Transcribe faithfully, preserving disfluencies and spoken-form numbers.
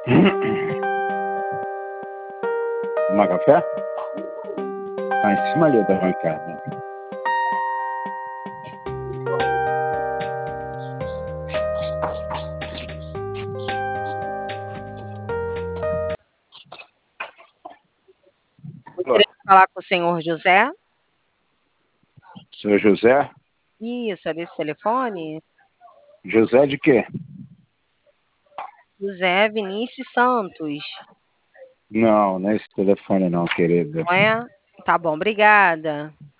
Tomar café? Tá em cima ali da bancada. Gostaria de falar com o senhor José? Senhor José? Isso, é desse telefone? José de quê? José Vinícius Santos. Não, não é esse telefone não, querida. Não é? Tá bom, obrigada.